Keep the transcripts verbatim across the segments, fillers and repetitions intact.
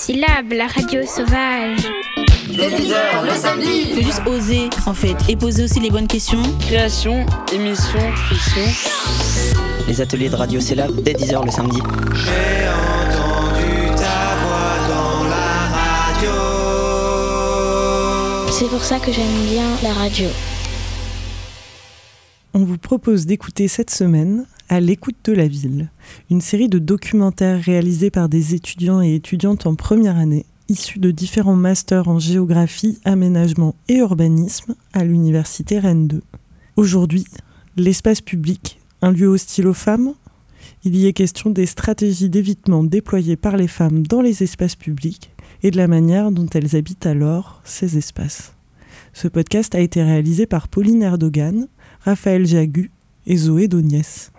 Syllabe, la radio sauvage. Dès dix heures le samedi. Faut juste oser en fait et poser aussi les bonnes questions. Création, émission, fiction. Les ateliers de radio Syllabe dès dix heures le samedi. J'ai entendu ta voix dans la radio. C'est pour ça que j'aime bien la radio. On vous propose d'écouter cette semaine À l'écoute de la ville, une série de documentaires réalisés par des étudiants et étudiantes en première année, issus de différents masters en géographie, aménagement et urbanisme à l'université Rennes deux. Aujourd'hui, l'espace public, un lieu hostile aux femmes. Il y est question des stratégies d'évitement déployées par les femmes dans les espaces publics et de la manière dont elles habitent alors ces espaces. Ce podcast a été réalisé par Pauline Erdogan, Raphaël Jagu et Zoé Doniès.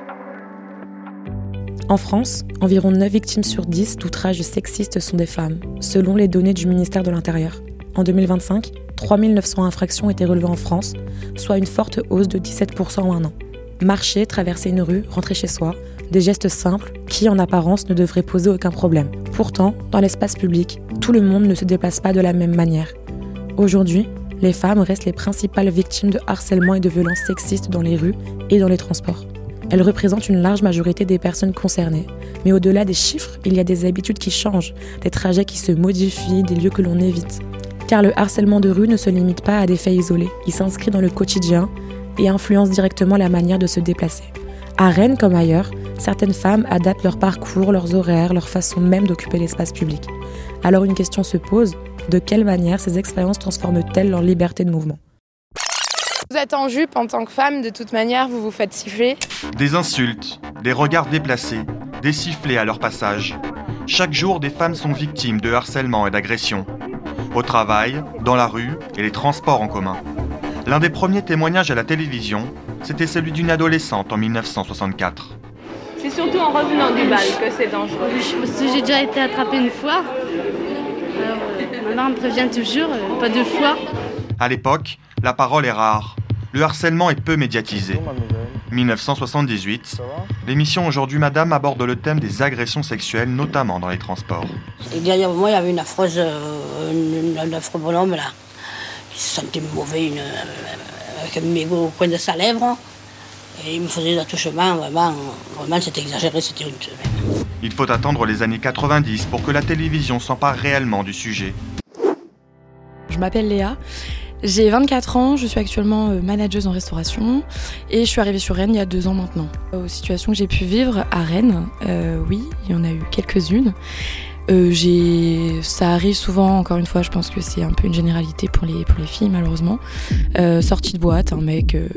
En France, environ neuf victimes sur dix d'outrages sexistes sont des femmes, selon les données du ministère de l'Intérieur. En deux mille vingt-cinq, trois mille neuf cents infractions étaient relevées en France, soit une forte hausse de dix-sept pour cent en un an. Marcher, traverser une rue, rentrer chez soi, des gestes simples qui, en apparence, ne devraient poser aucun problème. Pourtant, dans l'espace public, tout le monde ne se déplace pas de la même manière. Aujourd'hui, les femmes restent les principales victimes de harcèlement et de violences sexistes dans les rues et dans les transports. Elles représentent une large majorité des personnes concernées. Mais au-delà des chiffres, il y a des habitudes qui changent, des trajets qui se modifient, des lieux que l'on évite. Car le harcèlement de rue ne se limite pas à des faits isolés. Il s'inscrit dans le quotidien et influence directement la manière de se déplacer. À Rennes comme ailleurs, certaines femmes adaptent leur parcours, leurs horaires, leur façon même d'occuper l'espace public. Alors une question se pose, de quelle manière ces expériences transforment-elles leur liberté de mouvement ? Vous êtes en jupe en tant que femme, de toute manière, vous vous faites siffler. Des insultes, des regards déplacés, des sifflets à leur passage. Chaque jour, des femmes sont victimes de harcèlement et d'agressions. Au travail, dans la rue et les transports en commun. L'un des premiers témoignages à la télévision, c'était celui d'une adolescente en dix-neuf cent soixante-quatre. C'est surtout en revenant du bal que c'est dangereux. J'ai déjà été attrapée une fois. Alors, maintenant, on me prévient toujours, pas deux fois. À l'époque, la parole est rare. Le harcèlement est peu médiatisé. dix-neuf cent soixante-dix-huit, l'émission Aujourd'hui Madame aborde le thème des agressions sexuelles, notamment dans les transports. Et derrière moi, il y avait une affreuse, une, un affreux bonhomme là, qui se sentait mauvais, une, avec un mégot au coin de sa lèvre. Et il me faisait des attouchements, vraiment, vraiment c'était exagéré, c'était honteux. Il faut attendre les années quatre-vingt-dix pour que la télévision s'empare réellement du sujet. Je m'appelle Léa. J'ai vingt-quatre ans, je suis actuellement manageuse en restauration et je suis arrivée sur Rennes il y a deux ans maintenant. Aux situations que j'ai pu vivre à Rennes, euh, oui, il y en a eu quelques-unes. Euh, j'ai... Ça arrive souvent, encore une fois, je pense que c'est un peu une généralité pour les, pour les filles malheureusement. Euh, sortie de boîte, un mec euh,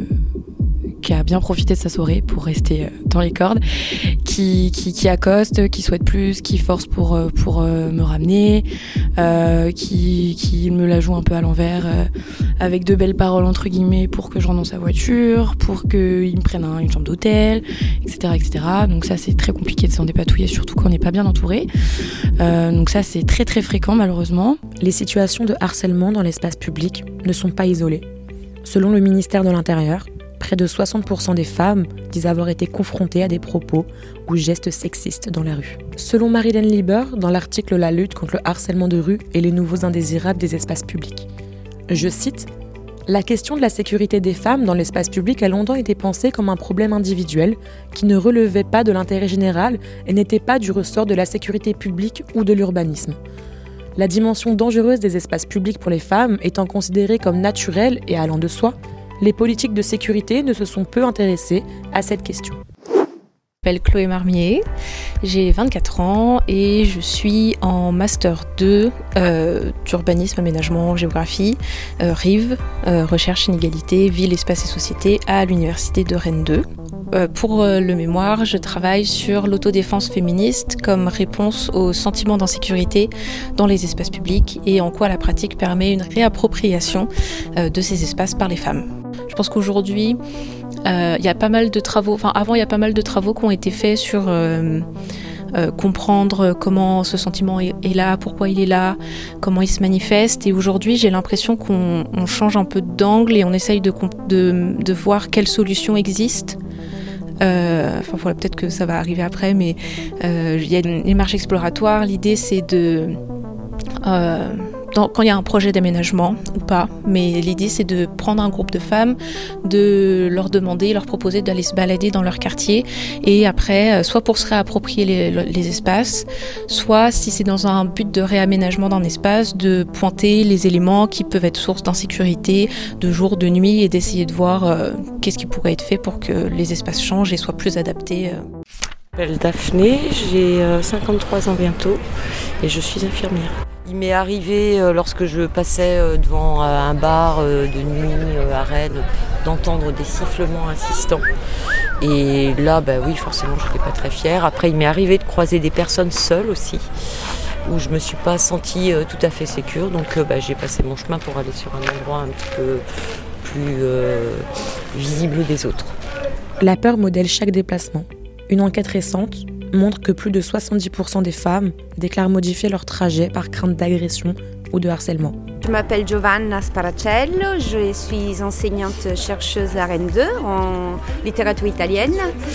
qui a bien profité de sa soirée pour rester dans les cordes, qui, qui, qui accoste, qui souhaite plus, qui force pour, pour euh, me ramener, euh, qui, qui me la joue un peu à l'envers, euh, avec de belles paroles entre guillemets pour que je rentre dans sa voiture, pour qu'il me prenne un, une chambre d'hôtel, et cetera, et cetera. Donc ça, c'est très compliqué de s'en dépatouiller, surtout quand on n'est pas bien entouré. Euh, donc ça, c'est très très fréquent malheureusement. Les situations de harcèlement dans l'espace public ne sont pas isolées. Selon le ministère de l'Intérieur, près de soixante pour cent des femmes disent avoir été confrontées à des propos ou gestes sexistes dans la rue. Selon Marilyn Lieber, dans l'article « La lutte contre le harcèlement de rue et les nouveaux indésirables des espaces publics », je cite « La question de la sécurité des femmes dans l'espace public a longtemps été pensée comme un problème individuel qui ne relevait pas de l'intérêt général et n'était pas du ressort de la sécurité publique ou de l'urbanisme. La dimension dangereuse des espaces publics pour les femmes étant considérée comme naturelle et allant de soi, les politiques de sécurité ne se sont peu intéressées à cette question. Je m'appelle Chloé Marmier, j'ai vingt-quatre ans et je suis en Master deux euh, d'urbanisme, aménagement, géographie, euh, R I V, euh, recherche, inégalité, ville, espace et société à l'université de Rennes deux. Euh, pour euh, le mémoire, je travaille sur l'autodéfense féministe comme réponse aux sentiments d'insécurité dans les espaces publics et en quoi la pratique permet une réappropriation euh, de ces espaces par les femmes. Je pense qu'aujourd'hui, euh, il y a pas mal de travaux, enfin avant il y a pas mal de travaux qui ont été faits sur euh, euh, comprendre comment ce sentiment est, est là, pourquoi il est là, comment il se manifeste. Et aujourd'hui, j'ai l'impression qu'on on change un peu d'angle et on essaye de, de, de voir quelles solutions existent Euh, enfin, voilà, peut-être que ça va arriver après, mais euh, il y a une, une marche exploratoire. L'idée, c'est de... Euh, Dans, quand il y a un projet d'aménagement ou pas, mais l'idée c'est de prendre un groupe de femmes, de leur demander, leur proposer d'aller se balader dans leur quartier et après, soit pour se réapproprier les, les espaces, soit si c'est dans un but de réaménagement d'un espace, de pointer les éléments qui peuvent être source d'insécurité de jour, de nuit et d'essayer de voir euh, qu'est-ce qui pourrait être fait pour que les espaces changent et soient plus adaptés. Euh. Je m'appelle Daphné, j'ai cinquante-trois ans bientôt et je suis infirmière. Il m'est arrivé euh, lorsque je passais euh, devant euh, un bar euh, de nuit euh, à Rennes d'entendre des sifflements insistants. Et là, bah oui, forcément, je n'étais pas très fière. Après, il m'est arrivé de croiser des personnes seules aussi, où je ne me suis pas sentie euh, tout à fait sécure. Donc euh, bah, j'ai passé mon chemin pour aller sur un endroit un petit peu plus euh, visible des autres. La peur modèle chaque déplacement. Une enquête récente montre que plus de soixante-dix pour cent des femmes déclarent modifier leur trajet par crainte d'agression ou de harcèlement. Je m'appelle Giovanna Sparacello, je suis enseignante chercheuse à Rennes deux en littérature italienne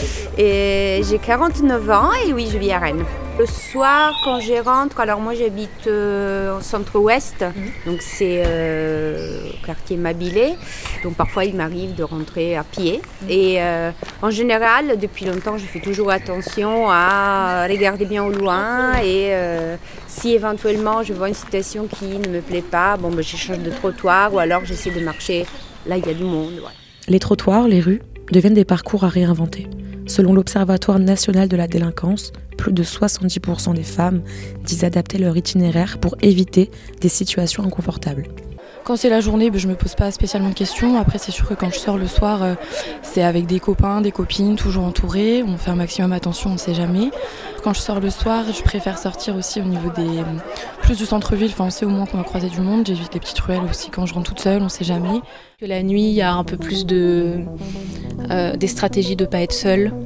et j'ai quarante-neuf ans et oui, je vis à Rennes. Le soir, quand je rentre, alors moi j'habite euh, au centre-ouest, mmh. donc c'est euh, au quartier Mabilé, donc parfois il m'arrive de rentrer à pied. Mmh. Et euh, en général, depuis longtemps, je fais toujours attention à regarder bien au loin et euh, si éventuellement je vois une situation qui ne me plaît pas, bon, ben, je change de trottoir ou alors j'essaie de marcher là il y a du monde. Ouais. Les trottoirs, les rues, deviennent des parcours à réinventer. Selon l'Observatoire national de la délinquance, plus de soixante-dix pour cent des femmes disent adapter leur itinéraire pour éviter des situations inconfortables. Quand c'est la journée, je ne me pose pas spécialement de questions. Après, c'est sûr que quand je sors le soir, c'est avec des copains, des copines, toujours entourés. On fait un maximum attention, on ne sait jamais. Quand je sors le soir, je préfère sortir aussi au niveau des... plus du centre-ville. Enfin, on sait au moins qu'on va croiser du monde. J'évite les petites ruelles aussi quand je rentre toute seule, on ne sait jamais. Que la nuit, il y a un peu plus de... Euh, des stratégies de ne pas être seule.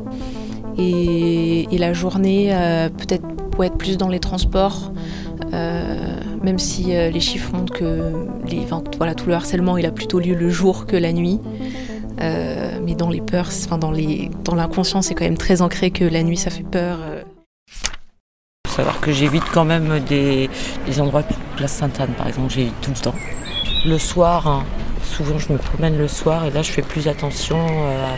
Et, et la journée, euh, peut-être pour être plus dans les transports. Euh, même si euh, les chiffres montrent que les, enfin, voilà, tout le harcèlement il a plutôt lieu le jour que la nuit. Euh, mais dans les peurs, enfin, dans, les, dans l'inconscient, c'est quand même très ancré que la nuit ça fait peur. Euh. Il faut savoir que j'évite quand même des, des endroits, place Sainte-Anne par exemple, j'évite tout le temps. Le soir, hein, souvent je me promène le soir et là je fais plus attention à,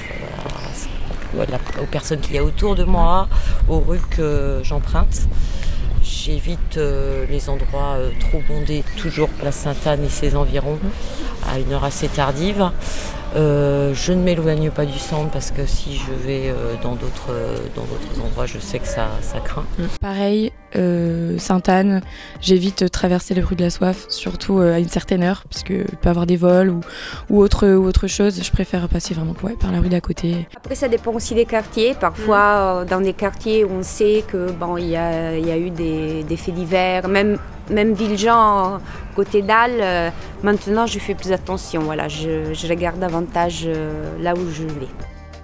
à, à, aux personnes qu'il y a autour de moi, aux rues que j'emprunte. J'évite euh, les endroits euh, trop bondés, toujours place Sainte-Anne et ses environs, à une heure assez tardive. Euh, je ne m'éloigne pas du centre parce que si je vais euh, dans, d'autres, euh, dans d'autres endroits, je sais que ça, ça craint. Pareil, euh, Sainte-Anne, j'évite de traverser les rues de la Soif, surtout euh, à une certaine heure, parce qu'il peut y avoir des vols ou, ou, autre, ou autre chose. Je préfère passer vraiment ouais, par la rue d'à côté. Après, ça dépend aussi des quartiers. Parfois, mmh. dans des quartiers où on sait que bon, y a, y a eu des, des faits divers, même Même Villejean, côté d'Al, euh, maintenant je fais plus attention. Voilà, je, je regarde davantage euh, là où je vais.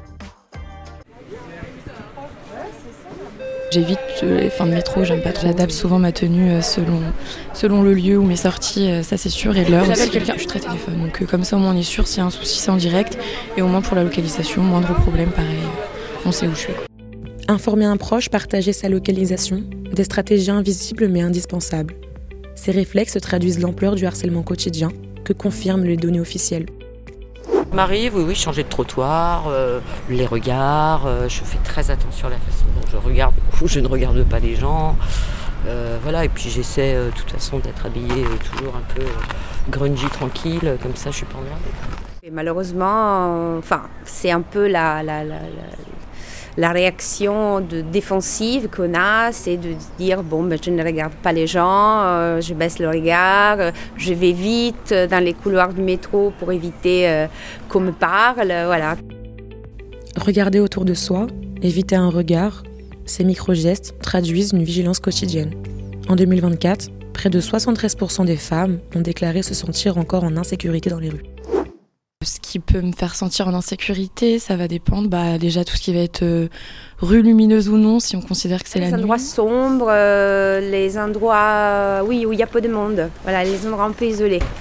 J'évite les fins de métro, j'aime pas trop. J'adapte souvent ma tenue selon, selon le lieu ou mes sorties, ça c'est sûr, et l'heure aussi. Quelqu'un, je suis très téléphone, donc comme ça au moins on est sûr, s'il y a un souci c'est en direct. Et au moins pour la localisation, moindre problème, pareil, on sait où je suis. Informer un proche, partager sa localisation, des stratégies invisibles mais indispensables. Ces réflexes traduisent l'ampleur du harcèlement quotidien que confirment les données officielles. Il m'arrive, oui, oui, changer de trottoir, euh, les regards, euh, je fais très attention à la façon dont je regarde ou je ne regarde pas les gens. Euh, voilà, et puis j'essaie euh, de toute façon d'être habillée euh, toujours un peu euh, grungy, tranquille, comme ça je suis pas emmerdée. Et malheureusement, enfin, c'est un peu la... la, la, la... La réaction de défensive qu'on a, c'est de dire bon, ben, je ne regarde pas les gens, euh, je baisse le regard, euh, je vais vite dans les couloirs du métro pour éviter euh, qu'on me parle, euh, voilà. Regarder autour de soi, éviter un regard, ces micro-gestes traduisent une vigilance quotidienne. En deux mille vingt-quatre, près de soixante-treize pour cent des femmes ont déclaré se sentir encore en insécurité dans les rues. Ce qui peut me faire sentir en insécurité, ça va dépendre. Bah, déjà, tout ce qui va être euh, rue lumineuse ou non, si on considère que c'est les la nuit. Les endroits sombres, euh, les endroits oui, où il y a peu de monde. Voilà, les endroits un peu isolés.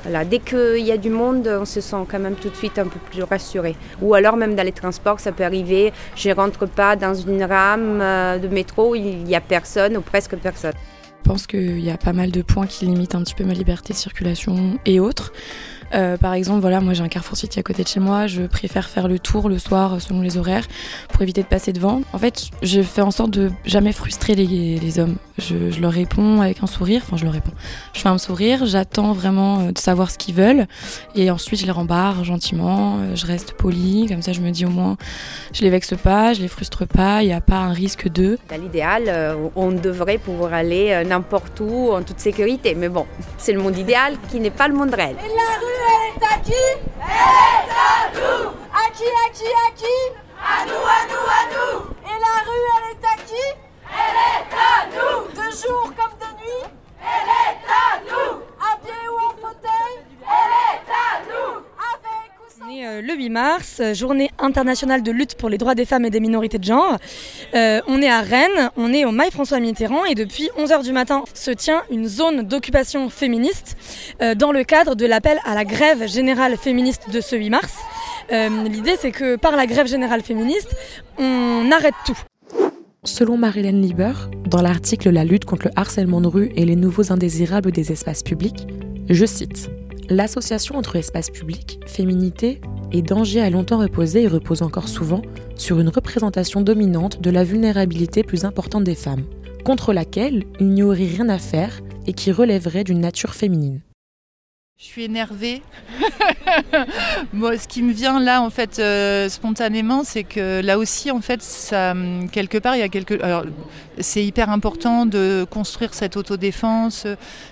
Voilà, dès qu'il y a du monde, on se sent quand même tout de suite un peu plus rassuré. Ou alors même dans les transports, ça peut arriver, je ne rentre pas dans une rame de métro, il n'y a personne ou presque personne. Je pense qu'il y a pas mal de points qui limitent un petit peu ma liberté de circulation et autres. Euh, par exemple, voilà, moi j'ai un Carrefour City à côté de chez moi, je préfère faire le tour le soir selon les horaires pour éviter de passer devant. En fait, je fais en sorte de jamais frustrer les, les hommes. Je, je leur réponds avec un sourire, enfin je leur réponds. Je fais un sourire, j'attends vraiment de savoir ce qu'ils veulent et ensuite je les rembarre gentiment, je reste polie, comme ça je me dis au moins je les vexe pas, je les frustre pas, il n'y a pas un risque d'eux. Dans l'idéal, on devrait pouvoir aller n'importe où en toute sécurité, mais bon, c'est le monde idéal qui n'est pas le monde réel. Elle est à qui? Elle est à nous. À qui, à qui, à qui? À nous, à nous, à nous. Et la rue, elle est à qui? Elle est à nous. De jour comme de nuit? Elle est à nous. À pied ou en fauteuil? Elle est à nous. Avec ou sans... On est euh, le huit mars, journée internationale de lutte pour les droits des femmes et des minorités de genre. Euh, on est à Rennes, on est au Mail François Mitterrand et depuis onze heures du matin se tient une zone d'occupation féministe euh, dans le cadre de l'appel à la grève générale féministe de ce huit mars. Euh, l'idée c'est que par la grève générale féministe, on arrête tout. Selon Marilène Lieber, dans l'article « La lutte contre le harcèlement de rue et les nouveaux indésirables des espaces publics », je cite « L'association entre espace public, féminité et danger a longtemps reposé et repose encore souvent sur une représentation dominante de la vulnérabilité plus importante des femmes, contre laquelle il n'y aurait rien à faire et qui relèverait d'une nature féminine. » Je suis énervée. Moi, ce qui me vient là, en fait, euh, spontanément, c'est que là aussi, en fait, ça, quelque part, il y a quelque. Alors, c'est hyper important de construire cette autodéfense,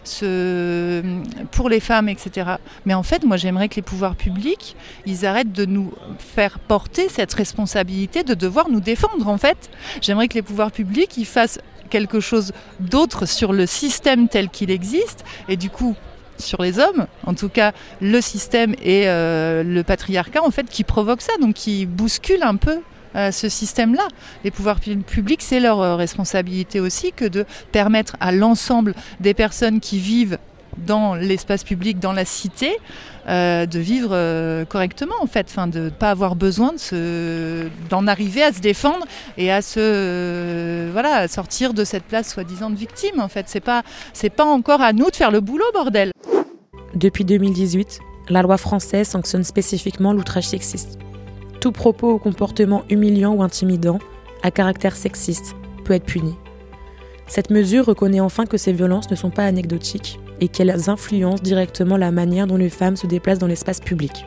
ce, pour les femmes, et cetera. Mais en fait, moi, j'aimerais que les pouvoirs publics, ils arrêtent de nous faire porter cette responsabilité de devoir nous défendre. En fait, j'aimerais que les pouvoirs publics, ils fassent quelque chose d'autre sur le système tel qu'il existe, et du coup. Sur les hommes, en tout cas le système et euh, le patriarcat en fait qui provoquent ça, donc qui bousculent un peu euh, ce système-là. Les pouvoirs publics, c'est leur euh, responsabilité aussi que de permettre à l'ensemble des personnes qui vivent dans l'espace public, dans la cité, euh, de vivre euh, correctement en fait, enfin, de ne pas avoir besoin de se, d'en arriver à se défendre et à se euh, voilà, à sortir de cette place soi-disant de victime en fait. C'est pas, c'est pas encore à nous de faire le boulot, bordel. Depuis deux mille dix-huit, la loi française sanctionne spécifiquement l'outrage sexiste. Tout propos ou comportement humiliant ou intimidant à caractère sexiste peut être puni. Cette mesure reconnaît enfin que ces violences ne sont pas anecdotiques et qu'elles influencent directement la manière dont les femmes se déplacent dans l'espace public.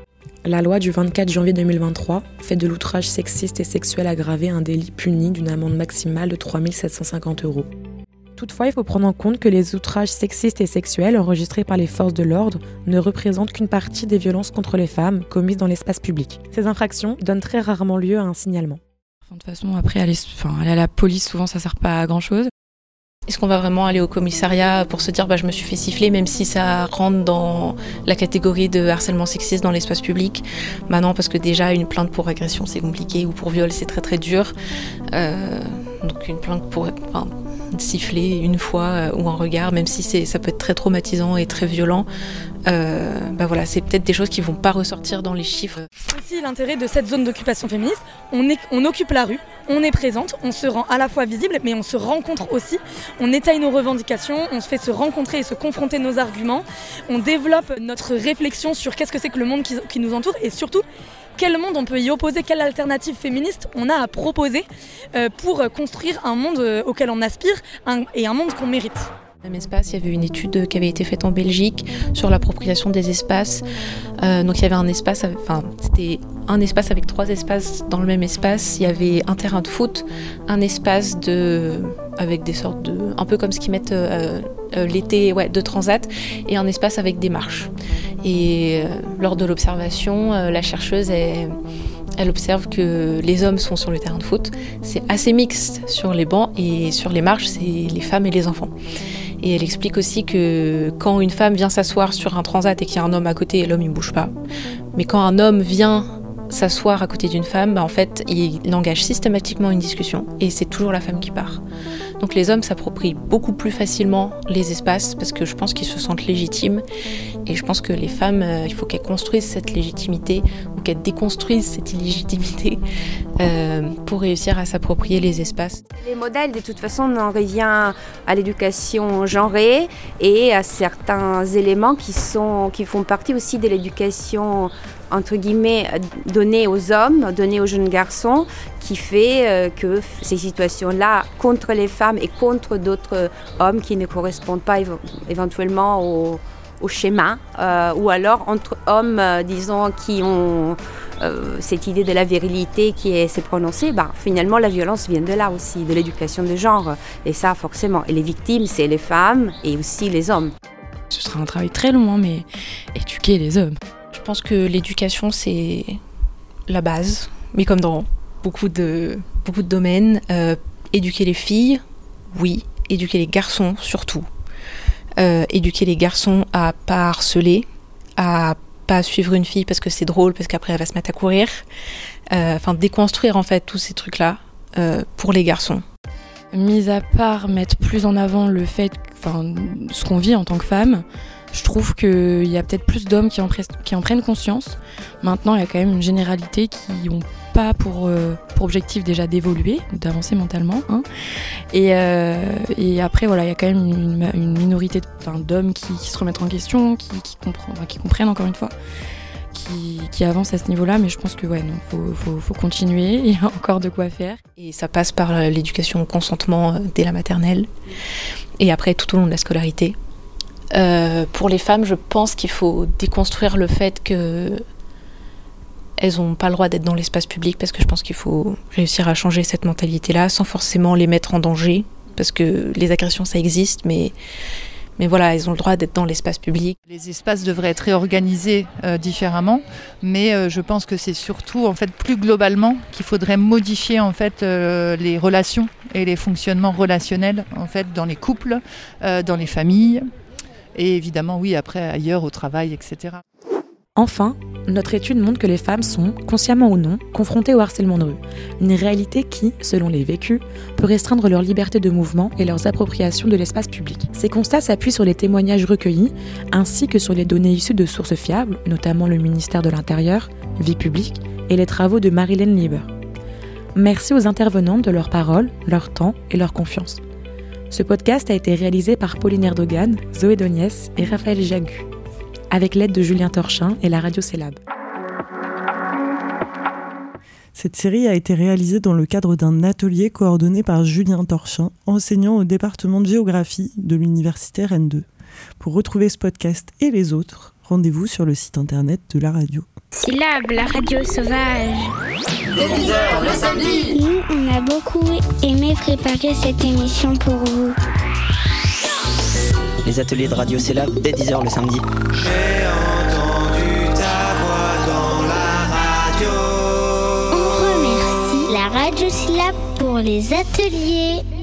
La loi du vingt-quatre janvier deux mille vingt-trois fait de l'outrage sexiste et sexuel aggravé un délit puni d'une amende maximale de trois mille sept cent cinquante euros. Toutefois, il faut prendre en compte que les outrages sexistes et sexuels enregistrés par les forces de l'ordre ne représentent qu'une partie des violences contre les femmes commises dans l'espace public. Ces infractions donnent très rarement lieu à un signalement. Enfin, de toute façon, après, aller, enfin, aller à la police, souvent, ça sert pas à grand-chose. Est-ce qu'on va vraiment aller au commissariat pour se dire bah, je me suis fait siffler, même si ça rentre dans la catégorie de harcèlement sexiste dans l'espace public? Bah non, parce que déjà, une plainte pour agression, c'est compliqué, ou pour viol, c'est très très dur. Euh, donc une plainte pour enfin, siffler une fois euh, ou un regard, même si c'est, ça peut être très traumatisant et très violent, euh, bah voilà, c'est peut-être des choses qui vont pas ressortir dans les chiffres. Aussi l'intérêt de cette zone d'occupation féministe, on, est, on occupe la rue, on est présente, on se rend à la fois visible, mais on se rencontre aussi, on étaye nos revendications, on se fait se rencontrer et se confronter nos arguments, on développe notre réflexion sur qu'est-ce que c'est que le monde qui, qui nous entoure et surtout quel monde on peut y opposer, quelle alternative féministe on a à proposer euh, pour construire un monde auquel on aspire un, et un monde qu'on mérite. Même espace, il y avait une étude qui avait été faite en Belgique sur l'appropriation des espaces. Euh, donc il y avait un espace, enfin c'était un espace avec trois espaces dans le même espace. Il y avait un terrain de foot, un espace de, avec des sortes de, un peu comme ce qu'ils mettent euh, euh, l'été, ouais, de transat, et un espace avec des marches. Et euh, lors de l'observation, euh, la chercheuse est Elle observe que les hommes sont sur le terrain de foot, c'est assez mixte sur les bancs et sur les marches, c'est les femmes et les enfants. Et elle explique aussi que quand une femme vient s'asseoir sur un transat et qu'il y a un homme à côté, l'homme il ne bouge pas. Mais quand un homme vient s'asseoir à côté d'une femme, bah en fait, il engage systématiquement une discussion et c'est toujours la femme qui part. Donc les hommes s'approprient beaucoup plus facilement les espaces parce que je pense qu'ils se sentent légitimes. Et je pense que les femmes, euh, il faut qu'elles construisent cette légitimité ou qu'elles déconstruisent cette illégitimité euh, pour réussir à s'approprier les espaces. Les modèles, de toute façon, on en revient à l'éducation genrée et à certains éléments qui, sont, qui font partie aussi de l'éducation entre guillemets donnée aux hommes, donnée aux jeunes garçons, qui fait euh, que ces situations-là contre les femmes et contre d'autres hommes qui ne correspondent pas éve- éventuellement au, au schéma, euh, ou alors entre hommes, euh, disons, qui ont euh, cette idée de la virilité qui est, s'est prononcée, bah, finalement la violence vient de là aussi, de l'éducation de genre, et ça forcément. Et les victimes, c'est les femmes et aussi les hommes. Ce sera un travail très long, hein, mais éduquer les hommes. Je pense que l'éducation, c'est la base, mais comme dans beaucoup de, beaucoup de domaines. Euh, éduquer les filles, oui. Éduquer les garçons, surtout. Euh, éduquer les garçons à pas harceler, à pas suivre une fille parce que c'est drôle, parce qu'après elle va se mettre à courir. Enfin, euh, déconstruire en fait tous ces trucs-là euh, pour les garçons. Mis à part mettre plus en avant le fait, enfin, ce qu'on vit en tant que femme, je trouve qu'il y a peut-être plus d'hommes qui en, pre- qui en prennent conscience. Maintenant, il y a quand même une généralité qui n'ont pas pour, euh, pour objectif déjà d'évoluer, d'avancer mentalement. Hein. Et, euh, et après, voilà, il y a quand même une, une minorité enfin, d'hommes qui, qui se remettent en question, qui, qui, comprend, enfin, qui comprennent encore une fois, qui, qui avancent à ce niveau-là. Mais je pense que ouais, non, faut, faut, faut continuer, il y a encore de quoi faire. Et ça passe par l'éducation au consentement dès la maternelle et après tout au long de la scolarité. Euh, pour les femmes, je pense qu'il faut déconstruire le fait qu'elles n'ont pas le droit d'être dans l'espace public parce que je pense qu'il faut réussir à changer cette mentalité-là sans forcément les mettre en danger parce que les agressions, ça existe, mais, mais voilà, elles ont le droit d'être dans l'espace public. Les espaces devraient être réorganisés euh, différemment, mais euh, je pense que c'est surtout, en fait, plus globalement, qu'il faudrait modifier en fait euh, les relations et les fonctionnements relationnels en fait dans les couples, euh, dans les familles. Et évidemment, oui, après, ailleurs, au travail, et cetera. Enfin, notre étude montre que les femmes sont, consciemment ou non, confrontées au harcèlement de rue. Une réalité qui, selon les vécus, peut restreindre leur liberté de mouvement et leurs appropriations de l'espace public. Ces constats s'appuient sur les témoignages recueillis, ainsi que sur les données issues de sources fiables, notamment le ministère de l'Intérieur, Vie publique, et les travaux de Marilyn Lieber. Merci aux intervenantes de leurs paroles, leur temps et leur confiance. Ce podcast a été réalisé par Pauline Erdogan, Zoé Doniès et Raphaël Jagu, avec l'aide de Julien Torchin et la radio Célab. Cette série a été réalisée dans le cadre d'un atelier coordonné par Julien Torchin, enseignant au département de géographie de l'université Rennes deux. Pour retrouver ce podcast et les autres, rendez-vous sur le site internet de la radio. Syllab, la radio sauvage. Dès dix heures le samedi. Nous, on a beaucoup aimé préparer cette émission pour vous. Les ateliers de radio Célab dès dix heures le samedi. J'ai entendu ta voix dans la radio. On remercie la radio Syllab pour les ateliers.